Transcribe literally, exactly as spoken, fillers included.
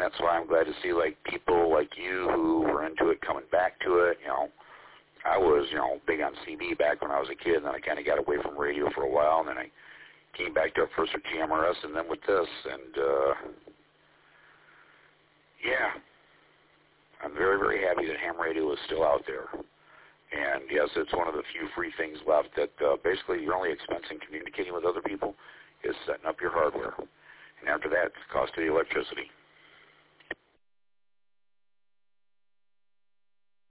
that's why I'm glad to see, like, people like you who were into it coming back to it. You know, I was, you know, big on C B back when I was a kid, and then I kind of got away from radio for a while, and then I came back to it first with G M R S and then with this, and, uh, yeah, I'm very, very happy that ham radio is still out there. And, yes, it's one of the few free things left that uh, basically your only expense in communicating with other people is setting up your hardware. And after that, it's the cost of the electricity.